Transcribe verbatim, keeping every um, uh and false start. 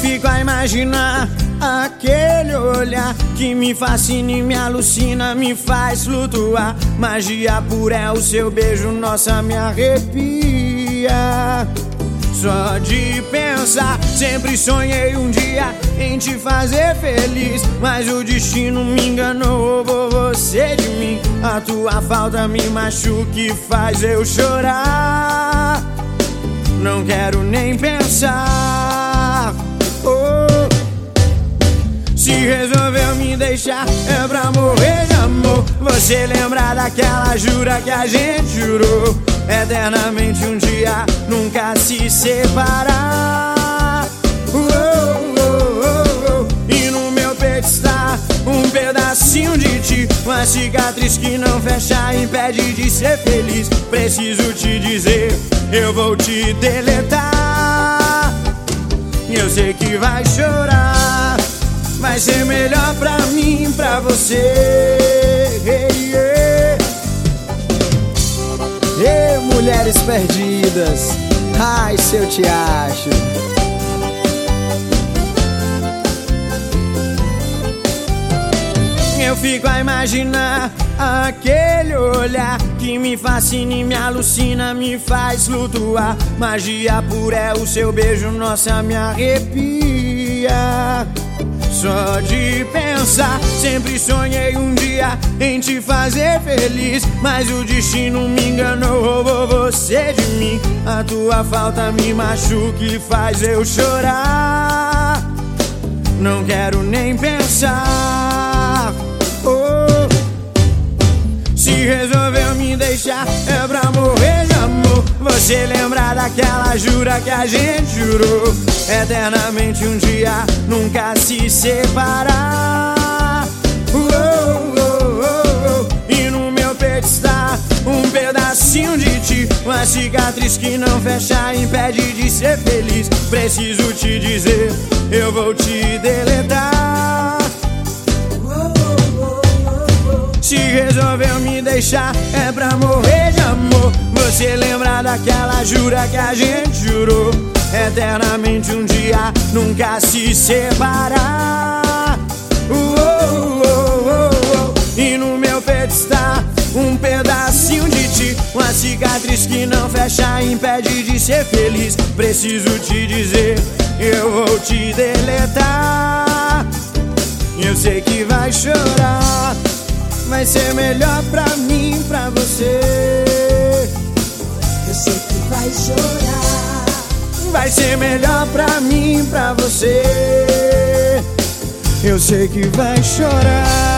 fico a imaginar aquele olhar que me fascina e me alucina, me faz flutuar. Magia pura é o seu beijo, nossa, me arrepia. Só de pensar, sempre sonhei um dia em te fazer feliz, mas o destino me enganou, roubou você de mim. A tua falta me machuca e faz eu chorar. Não quero nem pensar. Oh. Se resolveu me deixar, é pra morrer de amor. Você lembra daquela jura que a gente jurou? Eternamente um dia, nunca se separar. Oh, oh, oh, oh. E no meu peito está um pedacinho de ti, uma cicatriz que não fecha, impede de ser feliz. Preciso te dizer, eu vou te deletar. Eu sei que vai chorar, vai ser melhor pra mim, pra você. Hey, yeah. Ei, mulheres perdidas, ai, se eu te acho. Eu fico a imaginar aquele olhar que me fascina e me alucina, me faz flutuar. Magia pura é o seu beijo, nossa, me arrepia. Só de pensar, sempre sonhei um dia em te fazer feliz, mas o destino me enganou, roubou você de mim. A tua falta me machuca e faz eu chorar. Não quero nem pensar. Oh. Se resolveu me deixar, é pra morrer de amor. Você lembra daquela jura que a gente jurou? Eternamente um dia, nunca se separar. Oh, oh, oh, oh. E no meu peito está um pedacinho de ti, uma cicatriz que não fecha, impede de ser feliz. Preciso te dizer, eu vou te deletar. Se resolveu me deixar, é pra morrer de amor. Você lembra daquela jura que a gente jurou? Eternamente um dia, nunca se separar. Oh, oh, oh, oh, oh. E no meu peito está um pedacinho de ti, uma cicatriz que não fecha, impede de ser feliz. Preciso te dizer, eu vou te deletar. Eu sei que vai chorar, vai ser melhor pra mim, pra você. Eu sei que vai chorar, vai ser melhor pra mim, pra você. Eu sei que vai chorar.